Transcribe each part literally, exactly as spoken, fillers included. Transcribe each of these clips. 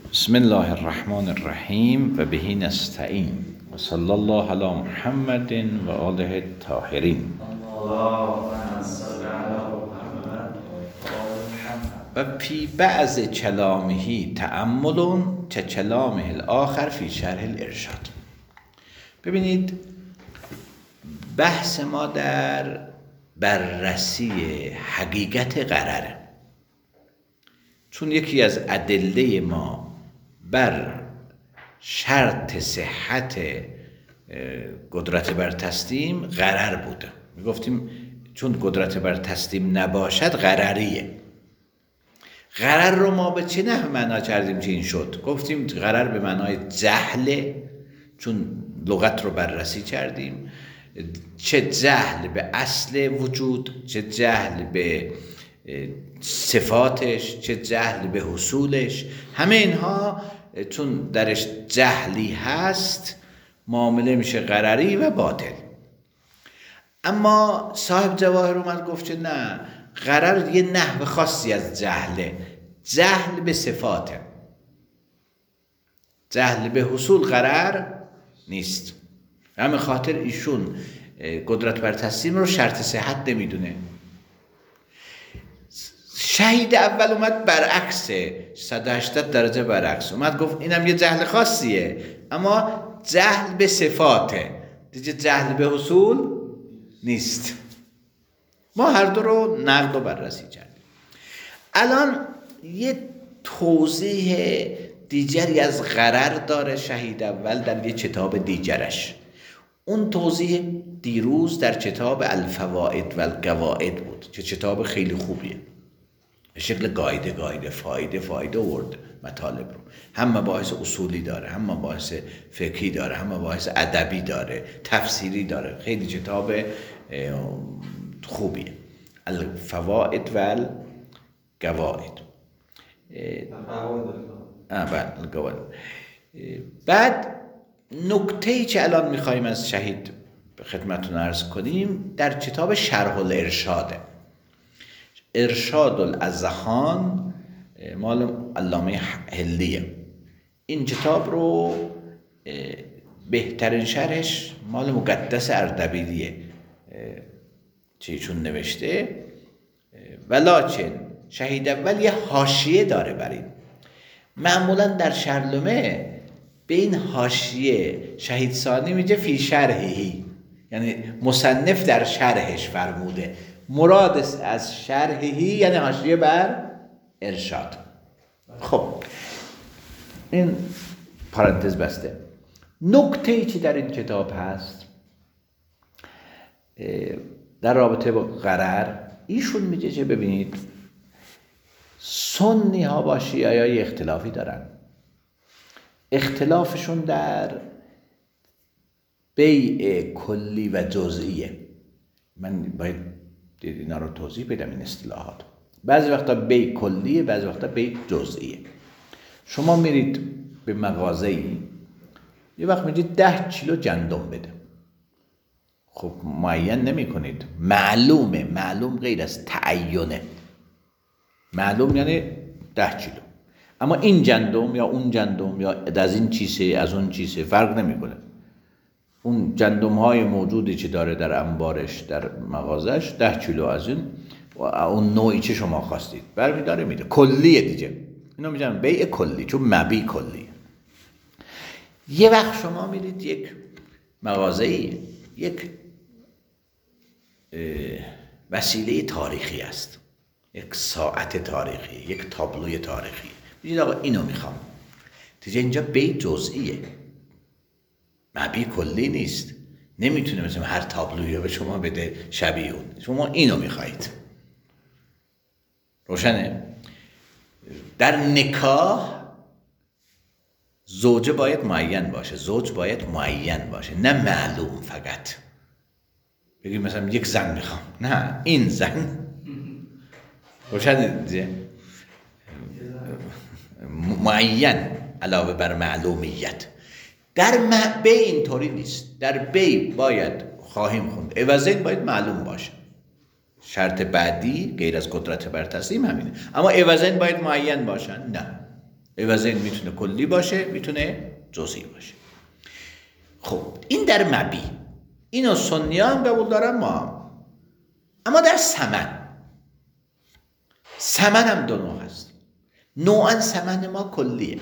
بسم الله الرحمن الرحیم و بهی نستعین و صلی الله علی محمد و آله الطاهرین. و فی بعض کلامه تأمل که کلامه الاخر فی شرح الارشاد. ببینید بحث ما در بررسی حقیقت قراره، چون یکی از ادله ما بر شرط صحت قدرت بر تسلیم قرار بوده. می گفتیم چون قدرت بر تسلیم نباشد قراریه. قرار رو ما به چه نحو معنا کردیم که این شد؟ گفتیم قرار به معنای جهل، چون لغت رو بررسی کردیم، چه جهل به اصل وجود، چه جهل به صفاتش، چه جهل به حصولش، همه اینها چون درش جهلی هست معامله میشه قراری و باطل. اما صاحب جواهر اومد گفت که نه، قرار یه نحو خاصی از جهله، جهل به صفاته، جهل به حصول قرار نیست. همه خاطر ایشون قدرت بر تسلیم رو شرط صحت نمیدونه. شهید اول اومد برعکسه، صد و هشتاد درجه برعکس اومد گفت اینم یه جهل خاصیه، اما جهل به صفاته، دیگه جهل به حصول نیست. ما هر دو رو نقد و بررسی کردیم. الان یه توضیح دیگری از غرر داره شهید اول در یه کتاب دیگرش. اون توضیح دیروز در کتاب الفوائد و القواعد بود که کتاب خیلی خوبیه، به شکل گایده گایده فایده فایده ورد مطالب رو، هم مباحث اصولی داره، هم مباحث فقهی داره، هم مباحث ادبی داره، تفسیری داره. خیلی کتاب خوبیه، الفوائد و القواعد. بعد نکته‌ای که الان می‌خوایم از شهید خدمتتون عرض کنیم در کتاب شرح الارشاده. ارشاد الاذهان مال علامه حلیه. این کتاب رو بهترین شرحش مال مقدس اردبیلیه چه چون نوشته، ولکن شهید اول یه حاشیه داره بر این. معمولا در شرلمه به این حاشیه شهید ثانی میگه فی شرحی، یعنی مصنف در شرحش فرموده. مراد از شرحی یعنی حاشیه بر ارشاد. خب این پرانتز بسته. نکته‌ای که در این کتاب هست در رابطه با غرر، ایشون میگه که ببینید سنی ها با شیعه های اختلافی دارن. اختلافشون در بیع کلی و جزئیه. من باید اینا رو توضیح بدم این اصطلاحات. بعضی وقتا بیع کلیه، بعضی وقتا بیع جزئیه. شما میرید به مغازه‌ای، یه وقت میگید ده کیلو گندم بده. خب معین نمی کنید، معلومه. معلوم غیر از تعینه. معلوم یعنی ده کیلو، اما این گندم یا اون گندم یا از این چیزه از اون چیزه فرق نمیکنه. اون گندم های موجودی که داره در انبارش در مغازش ده کیلو از این و اون نوعی که شما خواستید برمیداره میده. کلیه دیگه. اینو میگن بیع کلی، چون مبیع کلیه. یه وقت شما میرید یک مغازه‌ای، یک وسیله تاریخی است، یک ساعت تاریخی، یک تابلوی تاریخی، میگید آقا اینو میخوام. دیگه اینجا بیع جزئیه، مبیع کلی نیست. نمیتونه مثلا هر تابلویی رو به شما بده شبیه اون. شما اینو میخواید. روشنه؟ در نکاح زوجه باید معین باشه، زوج باید معین باشه، نه معلوم فقط. بگید مثلا یک زن میخوام، نه این زن. روشنه دیگه؟ معین علاوه بر معلومیت. در بی اینطوری نیست. در بی باید خواهیم خوند، عوضین باید معلوم باشه. شرط بعدی غیر از قدرت بر تسلیم همینه، اما عوضین باید معین باشن. نه، عوض این میتونه کلی باشه، میتونه جزئی باشه. خب این در مبی، اینو سنی هم قبول دارن، ما هم. اما در ثمن، ثمن هم دو نوع هست. نوعا ثمن ما کلیه.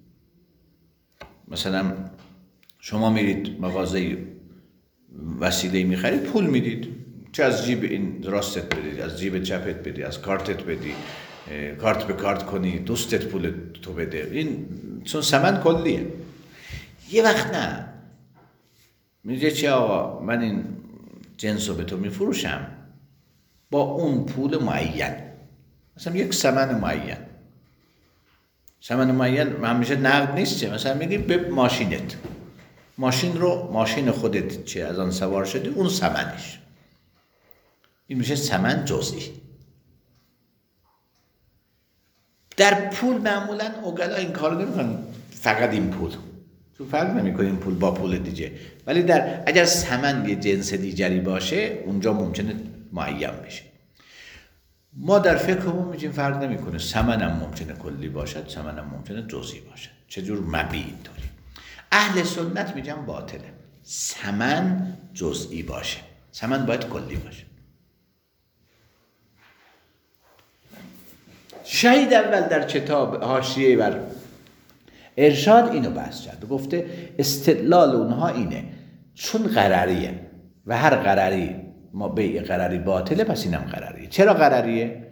مثلا شما میرید مغازه وسیله میخرید، پول میدید، چه از جیب این راستت بدید، از جیب چپت بدید، از کارتت بدی، کارت به کارت کنی، دوستت پول تو بده، این چون ثمن کلیه. یه وقت نه، میگه چه آقا من این جنس رو به تو میفروشم با اون پول معین، مثلا یک ثمن معین. ثمن معین همیشه نقد نیست، چه مثلا میگی به ماشینت، ماشین رو، ماشین خودت چه از آن سوار شدی، اون ثمنش، این میشه ثمن جزئی. در پول معمولا اوگلا این کارو نمیکنن، فقط این پول، تو فرق نمیکنه این پول با پول دیگه، ولی در اگر ثمن یه جنس دیگری باشه اونجا ممکنه معین بشه. ما در فقهمون میگیم فرق نمیکنه، ثمن هم ممکنه کلی باشد، ثمن هم ممکنه جزئی باشد. چجور مبی اینطوری. اهل سنت میگن باطله، ثمن جزئی باشه، ثمن باید کلی باشه. شهید اول در کتاب حاشیه بر ارشاد اینو بحث کرد، گفته استدلال اونها اینه چون قرریه و هر قرری ما بیع قرری باطله، پس اینم قرریه. چرا قرریه؟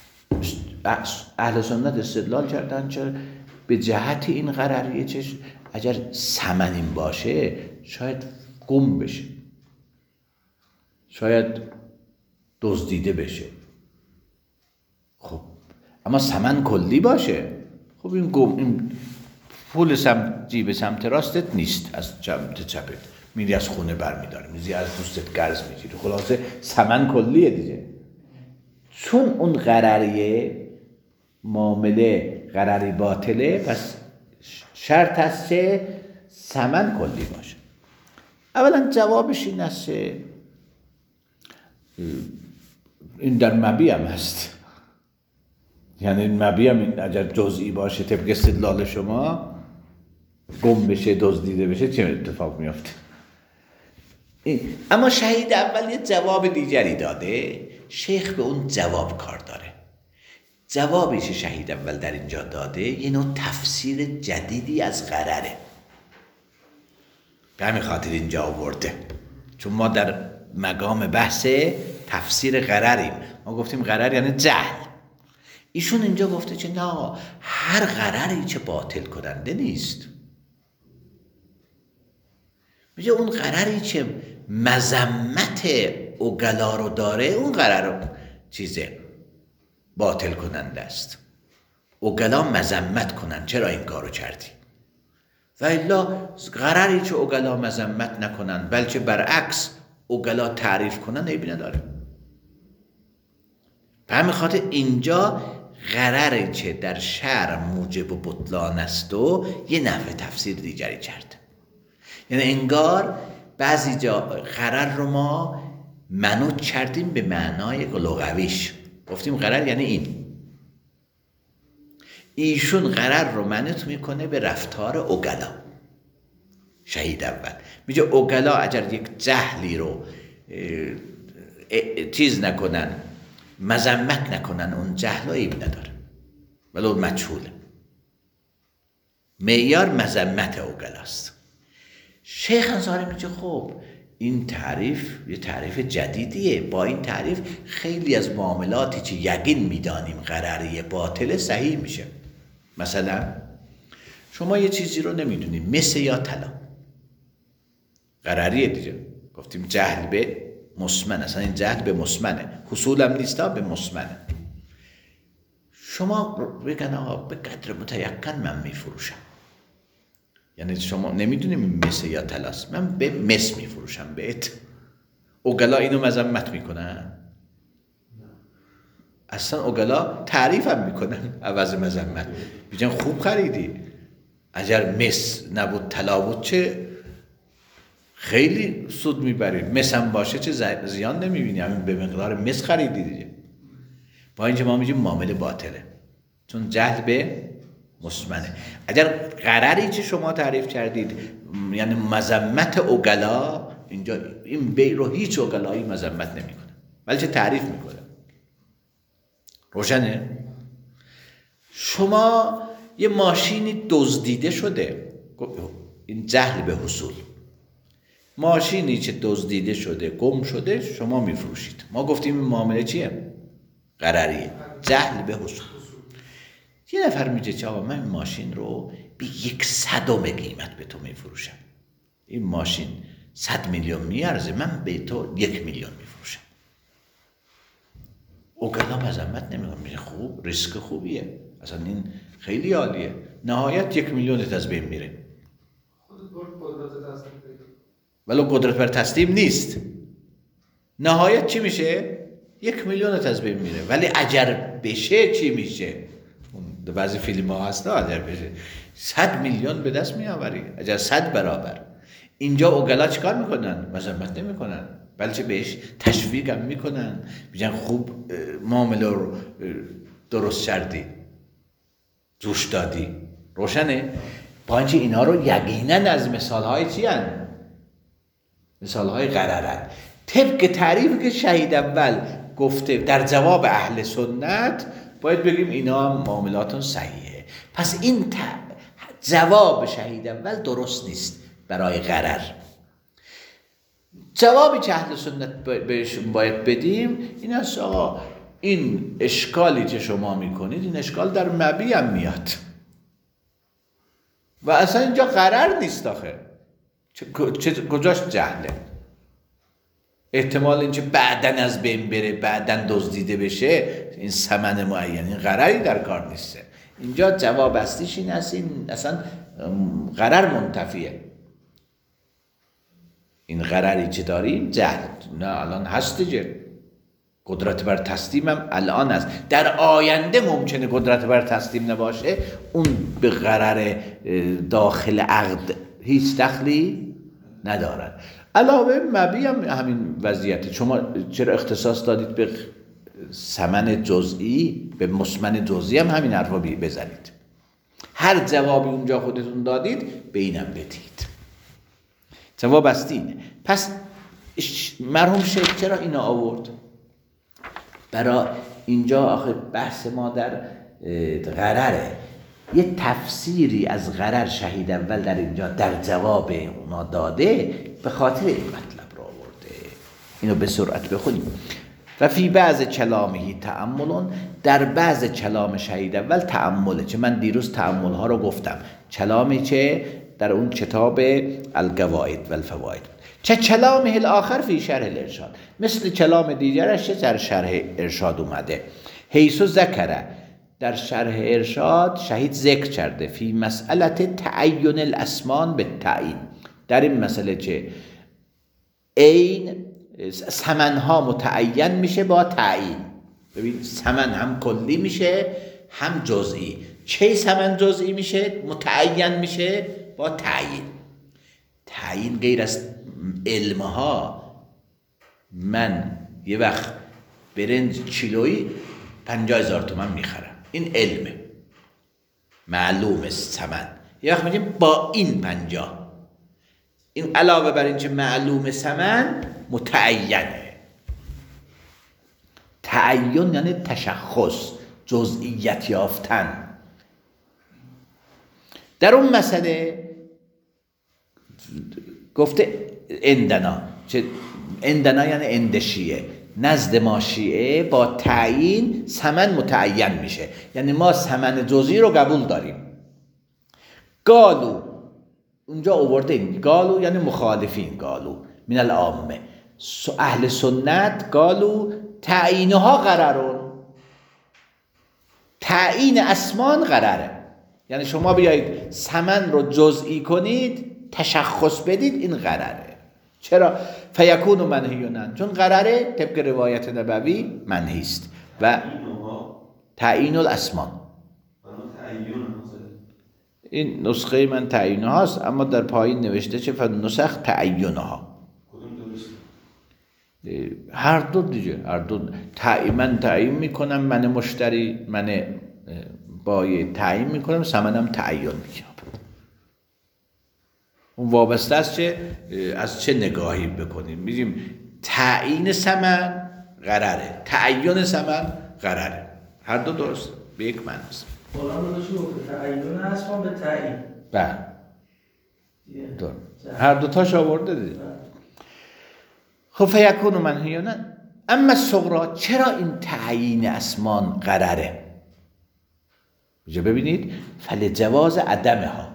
اهل سنت استدلال کردن چرا به جهت این قرریه، چه اگر ثمن این باشه شاید گم بشه، شاید دزدیده بشه. خب اما ثمن کلی باشه، خب این گم، این پول سمت جیب سمت راستت نیست، از سمت چپت میری از خونه برمیداری، میری از دوستت قرض میگیری، خلاصه ثمن کلیه دیگه. چون اون قرریه معامله قرری باطله، پس شرط هست که ثمن کلی باشه. اولا جوابش این است که این در مبی هم هست، یعنی این مبی هم این اگر جزئی باشه طبق استدلال شما، گم بشه، دزدیده بشه، چه اتفاق میفته؟ اما شهید اول یه جواب دیگری داده، شیخ به اون جواب کار داره. جوابی که شهید اول در اینجا داده یه نوع تفسیر جدیدی از قرره، به همین خاطر اینجا آورده، چون ما در مقام بحث تفسیر قرریم. ما گفتیم قرر یعنی جهل، ایشون اینجا گفته که نه، هر قرری که باطل کننده نیست. میگه اون قرری که مذمت اوگلا رو داره، اون قرر رو چیزه باطل کننده است. اوگلا مذمت کنن چرا این کارو کردی، و الا قرری که اوگلا مذمت نکنن بلکه برعکس اوگلا تعریف کنن عیبی نداره. به همین خاطر اینجا قرری که در شرع موجب و بطلان است و یه نحو تفسیر دیگری کرد. یعنی انگار بعضی جا قرر رو ما منوط کردیم به معنای لغویش، گفتیم قرر یعنی این. ایشون قرر رو منوط میکنه به رفتار اوگلا. شهید اول میگه اوگلا اگر یک جهلی رو چیز نکنن، مذمت نکنن، اون جهل عیب نداره ولو مجهوله. معیار مذمت اوگلاست. شیخ انصاری میگه خب این تعریف یه تعریف جدیدیه، با این تعریف خیلی از معاملاتی که یقین میدانیم قرری باطل صحیح میشه. مثلا شما یه چیزی رو نمیدونیم، مثل یا طلا، قرریه دیگه، گفتیم جهل به مسمن، اصلا این جهل به مسمنه، حصول هم نیستا به مسمنه. شما بگن آقا به قدر متیقن من میفروشم، یعنی شما نمیدونیم مثل یا طلاست، من به مس میفروشم بهت. اوگلا اینو مذمت میکنن؟ اصلا اوگلا تعریف هم میکنن عوض مذمت، میگن خوب خریدی، اگر مس نبود طلا بود چه خیلی سود میبری، مس هم باشه چه زیان نمیبینی، همین به مقدار مس خریدی دیگه. با اینکه ما میگیم معامله باطله، چون جهل به مسمنه. اگر قراری که شما تعریف کردید یعنی مذمت اوگلا، اینجا این بی رو هیچ اوگلایی مذمت نمیکنه بلکه تعریف میکنه. روشنه؟ شما یه ماشینی دزدیده شده، این جهل به حصول، ماشینی که دزدیده شده گم شده شما میفروشید. ما گفتیم این معامله چیه؟ قراریه، جهل به حصول. یه نفر میگه که آقا من این ماشین رو به یک صدم قیمت به تو میفروشم، این ماشین صد میلیون میارزه، من به تو یک میلیون میفروشم. اوگلا مذمت نمیکنه، میگه خوب، ریسک خوبیه، اصلا این خیلی عالیه. نهایت یک میلیونت از بین میره، ولو قدرت بر تسلیم نیست. نهایت چی میشه؟ یک میلیونت از بین میره. ولی اگر بشه چی میشه؟ بعضی فیلم ها هست اگر بشه صد میلیون به دست میآوری، اگر صد برابر. اینجا اوگلا چیکار میکنن؟ مذمت نمیکنن بلکه بهش تشویق هم میکنن، میگن خوب معامله رو درست کردی، جوش دادی. روشنه؟ با اینکه اینا رو یقینا از مثال های چی هن؟ مثال های غررن. طبق تعریفی که شهید اول گفته در جواب اهل سنت باید بگیم اینا معاملاتون صحیحه. پس این جواب شهید اول درست نیست برای غرر. جوابی که اهل سنت بهش باید بدیم این است آقا این اشکالی که شما میکنید این اشکال در مبی هم میاد و اصلا اینجا غرر نیست آخه، کجاش جهله؟ احتمال اینکه بعدن از بین بره، بعدن دزدیده بشه، این ثمن معین، این غرری در کار نیسته. اینجا جواب اصلیش این است این اصلا غرر منتفیه. این غرری که داریم جهل نه الان هست دیگه، قدرت بر تسلیم هم الان است، در آینده ممکنه قدرت بر تسلیم نباشه، اون به غرر داخل عقد هیچ دخلی ندارد. علاوه مبی هم همین وضعیته. شما چرا اختصاص دادید به ثمن جزئی، به مسمن جزئی هم همین حرفا بزنید. هر جوابی اونجا خودتون دادید به اینم بدید. جواب است اینه. پس مرحوم شیخ چرا اینو آورد؟ برای اینجا آخه بحث ما در غرره، یه تفسیری از غرر شهید اول در اینجا در جواب اونا داده، به خاطر این مطلب را آورده. اینو به سرعت بخونیم. و فی بعض کلامه تأملون، در بعض کلام شهید اول تأمله، چه من دیروز تأمل ها رو گفتم، کلامی که در اون کتاب القواعد و الفواید، چه کلامه الاخر فی شرح الارشاد، مثل کلام دیگرش چه در شرح ارشاد اومده. حیث ذکره، در شرح ارشاد شهید ذکر کرده، فی مسئلت تعین الاسمان به تعیین، در این مسئله که عین ثمنها متعین میشه با تعیین. ببین ثمن هم کلی میشه هم جزئی. چه ثمن جزئی میشه؟ متعین میشه با تعیین. تعیین غیر از علمها. من یه وقت برنج کیلویی پنجاه هزار تومن میخرم، این علمه، معلومه ثمن. یه وقت میگیم با این پنجاه، این علاوه بر این که معلومه ثمن متعینه. تعین یعنی تشخص، جزئیت یافتن. در اون مسئله گفته اندنا، چه اندنا یعنی اندشیه، نزد ما شیعه با تعیین ثمن متعین میشه، یعنی ما ثمن جزئی رو قبول داریم. قالو اونجا آورده این قالو یعنی مخالفین، قالو من العامه، اهل سنت قالو تعیینها قرارون، تعیین اسمان قراره، یعنی شما بیایید ثمن رو جزئی کنید، تشخص بدید، این قراره. چرا؟ فیکون منهیونن، چون قراره طبق روایت نبوی منهی است. و تعیین الاسمان، این نسخه من تعیینها هست، اما در پایین نوشته چه فنسخ تعیینها. هر دو دیگه، هر دو تعیین، من تعیین میکنم، من مشتری، من با یه تعیین میکنم، ثمنم تعین میکنم. اون وابسته است چه از چه نگاهی بکنیم. میگیم تعیین ثمن غرره، تعین ثمن غرره، هر دو درست به یک معنی است. قرآن رو گفته تعین اسمان به تعیین. بله هر دو تاش آورده دید. خب فیکون منهیانا. اما الصغری، چرا این تعیین اسمان غرره؟ اینجا ببینید فلجواز عدمها،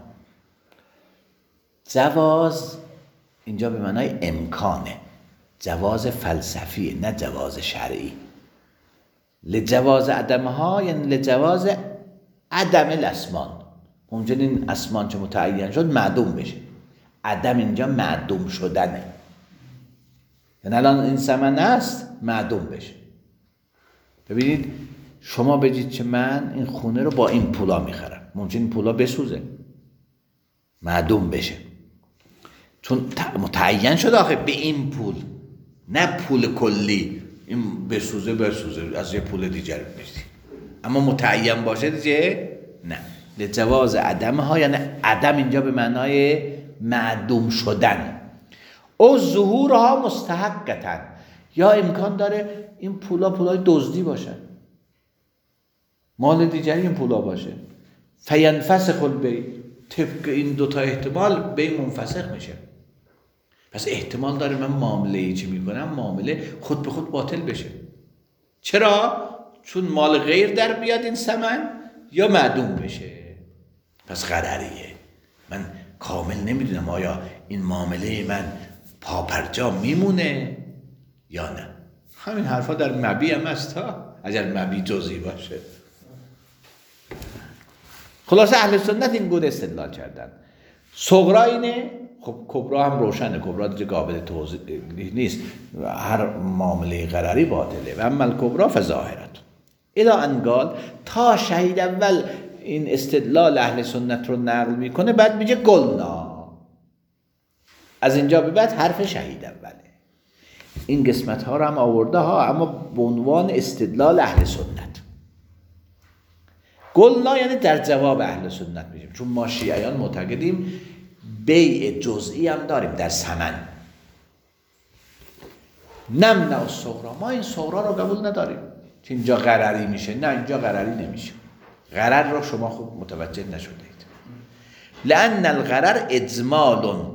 جواز اینجا به معنای امکانه، جواز فلسفیه نه جواز شرعی. لجواز عدمها یعنی لجواز عدم الاسمان. ممکن این اسمان چه متعین شد معدوم بشه. عدم اینجا معدوم شدنه، یعنی الان این ثمن است معدوم بشه. ببینید شما بگید که من این خونه رو با این پولا میخرم، ممکن این پولا بسوزه، معدوم بشه، چون متعین شده آخه به این پول، نه پول کلی. این بسوزه بسوزه از یه پول دیگر میشتی، اما متعین باشه دیگه نه. لجواز عدم ها یعنی عدم اینجا به معنای معدوم شدن. او ظهورها مستحقتن، یا امکان داره این پولا پولای دزدی باشن، مال دیگری این پولا باشه. فینفسخ البیع، طبق این دوتا احتمال بیع منفسخ میشه. پس احتمال داره من معامله ای چی میکنم معامله خود به خود باطل بشه. چرا؟ چون مال غیر در بیاد این ثمن یا معدوم بشه. پس غرریه. من کامل نمیدونم آیا این معامله من پاپرجا میمونه یا نه. همین حرفا در مبی هم هست ها، اگر مبی جزئی باشه. خلاصه اهل سنت این گونه استدلال کردن. صغرا اینه، خب کبرا هم روشنه، کبرا دیگه قابل توضیح نیست، هر معامله غرری باطله. و اما الکبرا فظاهرت الی انقال، تا شهید اول این استدلال اهل سنت رو نقل میکنه، بعد میگه قلنا. از اینجا به بعد حرف شهید اوله. این قسمت ها رو هم آورده ها، اما به عنوان استدلال اهل سنت. قلنا یعنی در جواب اهل سنت میگیم، چون ما شیعیان معتقدیم بیع جزئی هم داریم در ثمن. نمنع الصغرا، ما این صغرا رو قبول نداریم که اینجا غرری میشه. نه اینجا غرری نمیشه. غرر رو شما خوب متوجه نشدید. لأن الغرر اجمال،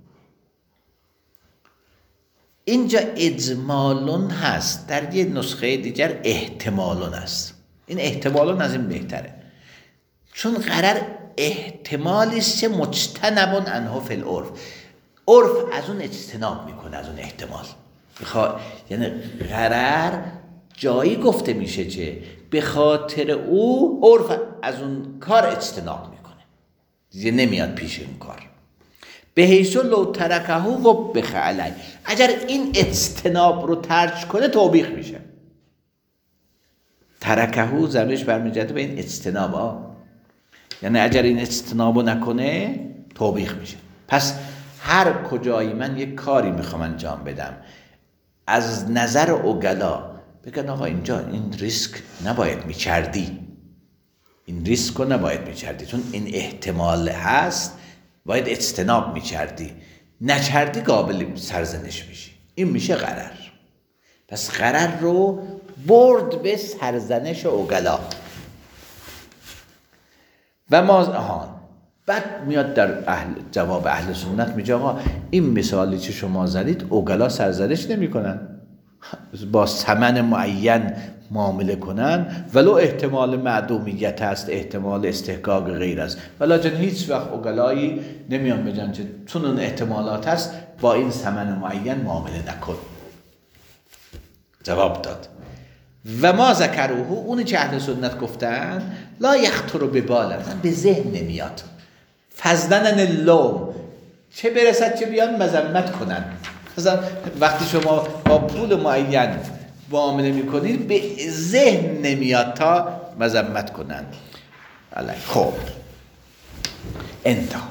اینجا اجمال هست، در یه نسخه دیگر احتمال هست. این احتمال از این بهتره، چون غرر احتمالی است که مجتنب عنه فی العرف، عرف از اون اجتناب میکنه، از اون احتمال. بخوا... یعنی غرر جایی گفته میشه که به خاطر او عرف از اون کار اجتناب میکنه، دیگه نمیاد پیش این کار. به حیث لو ترکه و بخ علی، اگر این اجتناب رو ترک کنه توبیخ میشه. ترکه زمینش برمیگرده به این اجتناب ها، یعنی اگر این اجتنابو نکنه توبیخ میشه. پس هر کجایی من یک کاری میخوام انجام بدم، از نظر عقلا بگن آقا اینجا این ریسک نباید میکردی، این ریسک رو نباید میکردی، چون این احتمال هست، باید اجتناب میکردی، نکردی قابل سرزنش میشی. این میشه غرر. پس غرر رو برد به سرزنش عقلا. و ما آهان بعد میاد در اهل جواب اهل سنت میگه آقا این مثالی که شما زدید عقلا سرزنش نمی کنن، با ثمن معین معامله کنن، ولو احتمال معدومیت هست، احتمال استحقاق غیر است، ولیکن هیچ وقت عقلایی نمیان بگن که چون اون احتمالات هست با این ثمن معین معامله نکن. جواب داد و ما ذکروه، اونی که اهل سنت گفتن، لا یخطر ببال، به ذهن نمیاد. فضلا عن اللوم، چه برسد چه بیان مذمت کنن. مثلا وقتی شما با پول معین معامله میکنید به ذهن نمیاد تا مذمت کنن. خب انتها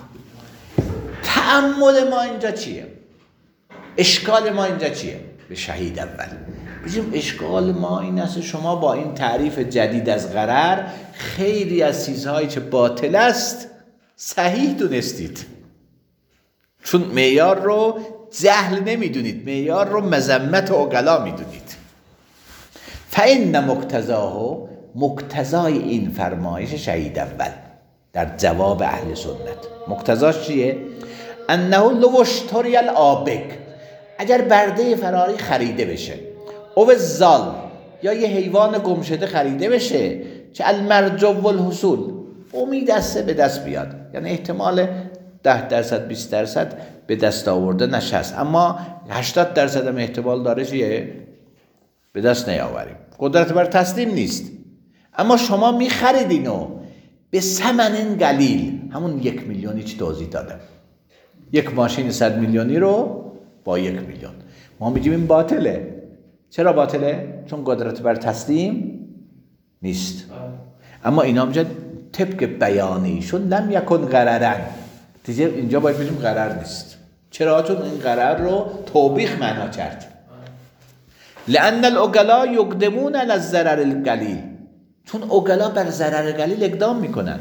تأمل ما اینجا چیه؟ اشکال ما اینجا چیه؟ به شهید اول بگیم اشکال ما این است شما با این تعریف جدید از غرر خیلی از چیزهایی که باطل است صحیح دونستید، چون معیار رو جهل نمیدونید، معیار رو مذمت و عقلا میدونید. فإن مقتضاه، مقتضای این فرمایش شهید اول در جواب اهل سنت، مقتضاش چیه؟ انه لو اشتری الآبک، اگر برده فراری خریده بشه، او زال یا یه حیوان گمشده خریده بشه که المرجو والحصول، امید است به دست بیاد، یعنی احتمال ده درصد بیست درصد به دست آورده نشست، اما هشتاد درصد هم احتمال داره چیه؟ به دست نیاوریم، قدرت بر تسلیم نیست. اما شما می خریدینو به ثمن قلیل، همون یک میلیونی چی توضیح دادم، یک ماشین صد میلیونی رو با یک میلیون، ما میگیم این باطله. چرا باطله؟ چون قدرت بر تسلیم نیست. اما اینا میگن طبق بیانیشون لم یکن غررن، دیگه اینجا باید بگیم غرر نیست. چرا؟ چون این غرر رو توبیخ معنا کرد. لأن العقلاء یقدمون علی الضرر القلیل، چون عقلا بر ضرر قلیل اقدام میکنن.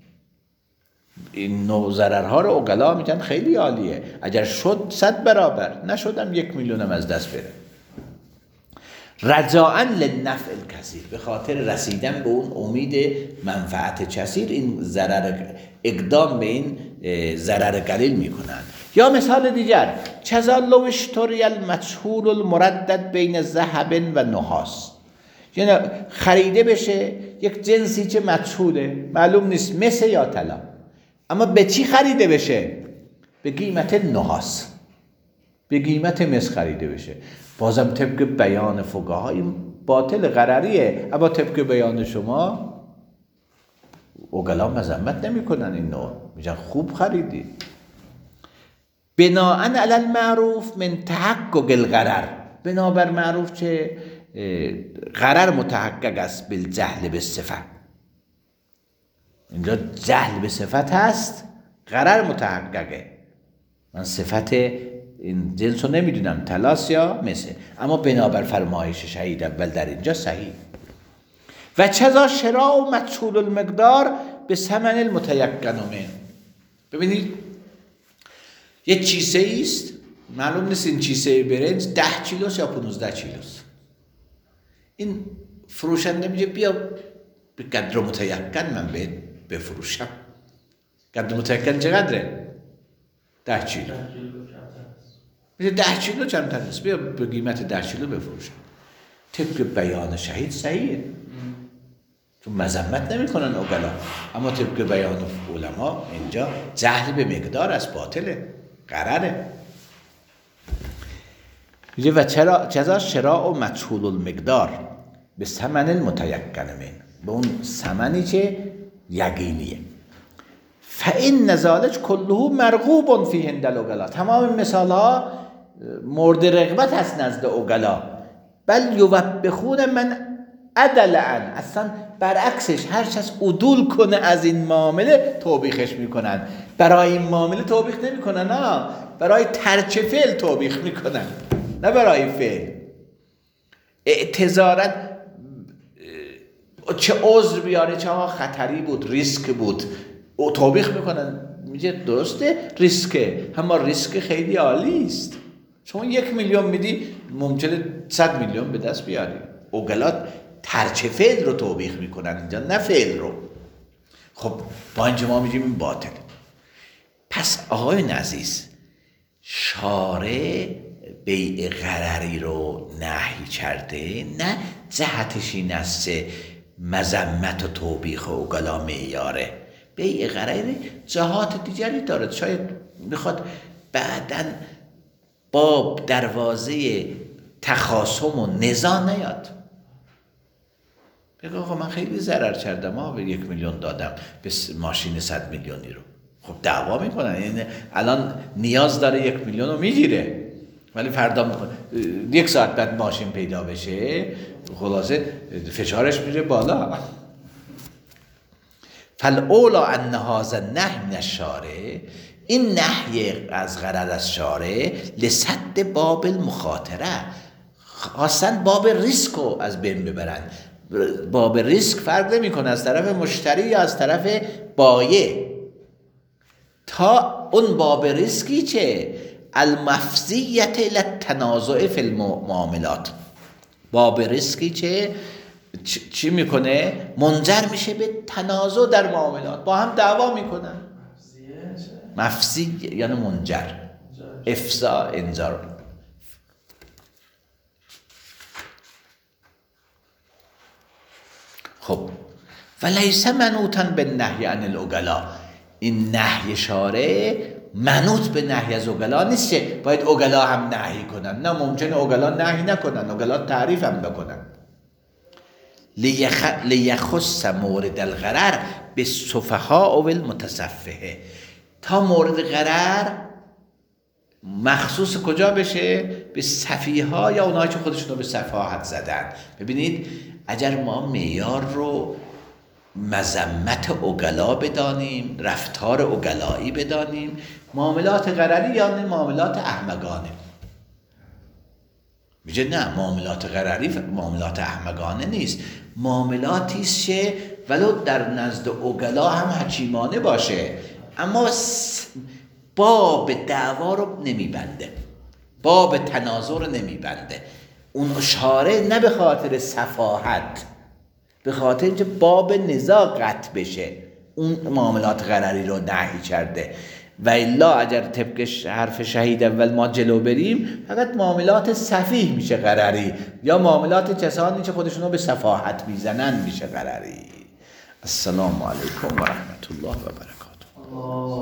این نوع ضررها رو عقلا میگن خیلی عالیه، اگر شد صد برابر، نشدم یک میلیونم از دست بره. رجاء للنفع الکثیر، به خاطر رسیدن به اون امید منفعت کثیر این ضرر، اقدام به این ضرر قلیل میکنن. یا مثال دیگر، کذا لو اشتری المجهول المردد بین ذهب و نحاس، یعنی خریده بشه یک جنسی که مجهوله، معلوم نیست، مس یا طلا، اما به چی خریده بشه؟ به قیمت نحاس، به قیمت مس خریده بشه. بازم طبق بیان فقهای باطل غرریه، اما طبق بیان شما عقلا مذمت نمی کنن، این نوع میگن خوب خریدی. بناء علی المعروف من تحقق الغرر، بنابر معروف چه غرر متحقق است بالجهل بالصفه، اینجا جهل به صفت هست، غرر متحققه. من صفت این جنس رو نمیدونم، طلاس یا مثل، اما بنابر فرمایش شهید اول در اینجا صحیح. و چذا شراء و مجهول المقدار به ثمن المتیقن منه. ببینید یه چیزه ایست، معلوم نیست این چیزه برنج ده کیلوست یا پونزده کیلوست، این فروشنده میگه بیا به قدر متیقن من به بفروشم. قدر متیقن چقدره؟ ده کیلو. میگه ده کیلو کمتر نیست، بیا به قیمت ده کیلو بفروشم. طبق بیان شهید صحیحه، چون مذمت نمی کنن عقلا، اما طبق بیان علما اینجا جهل به مقدار از باطله، غرره. میگه و چرا چذا شراء و مجهول المقدار به ثمن المتیقن من، به اون ثمنی که یقینیه. فإن ذلک کله مرغوب فیه عند العقلاء، تمام مثال ها مورد رغبت هست نزد عقلا. بل یوبخون من عدل عن، اصلا برعکسش هر کس عدول کنه از این معامله توبیخش میکنن. برای این معامله توبیخ نمیکنن، نه برای ترک فعل توبیخ میکنن، نه برای فعل. اعتذارا چه عذر بیاره، چه ها خطری بود، ریسک بود، او توبیخ میکنن. میگه درسته ریسکه، اما ریسک خیلی عالی است. شما یک میلیون میدی ممکنه صد میلیون به دست بیاری. عقلا ترک فعل رو توبیخ میکنن اینجا، نه فعل رو. خب با اینجا ما میگیم این باطل. پس آقای عزیز، شارع بیع غرری رو نهی کرده، نه جهتش این است مذمت و توبیخ و عقلا معیاره. بیع غرری جهات دیگری داره، شاید میخواد بعداً با دروازه تخاصم و نزاع نیاد، بگه آقا من خیلی ضرر کردم، ها به یک میلیون دادم به ماشین صد میلیونی رو. خب دعوا میکنن، یعنی الان نیاز داره یک میلیون رو میگیره، ولی فردا میکنه یک ساعت بعد ماشین پیدا بشه، خلاصه فشارش میره بالا. فالاولا ان هذا النهی من الشارع، این نهی از غرر از شارع لسد باب المخاطره، خواستن باب ریسک رو از بین ببرن. باب ریسک فرق نمی کنه از طرف مشتری یا از طرف بایع. تا اون باب ریسکی چه؟ المفزیت للتنازع فی المعاملات. باب ریسکی چه؟ چی میکنه؟ منجر میشه به تنازع در معاملات، با هم دعوا میکنن. مفزی یعنی منجر، افزا انجار. خب ولیس منوطا به نهی عن العقلاء، این نهی شارع منوط به نهی از عقلا نیست که باید عقلا هم نهی کنن. نه، ممکنه عقلا نهی نکنن، عقلا تعریف هم بکنن. لیخ... لیخص مورد الغرر به سفهاء و المتصفحه، تا مورد غرر مخصوص کجا بشه؟ به سفیها یا اونایی که خودشون رو به سفاهت زدن. ببینید اگر ما معیار رو مذمت عقلا بدانیم، رفتار عقلایی بدانیم، معاملات غرری یعنی معاملات احمقانه. میگه نه، معاملات غرری معاملات احمقانه نیست، معاملاتی است که ولو در نزد عقلا هم حکیمانه باشه، اما باب دعوا رو نمیبنده، باب تنازع رو نمیبنده. اون شارع نه به خاطر سفاهت، به خاطر اینکه باب نزاع قطع بشه اون معاملات غرری رو نهی کرده. و الا اگر طبق حرف شهید اول ما جلو بریم، فقط معاملات سفیه میشه غرری، یا معاملات کسانی که خودشونو به سفاهت میزنن میشه غرری. السلام علیکم و رحمت الله و برکاته.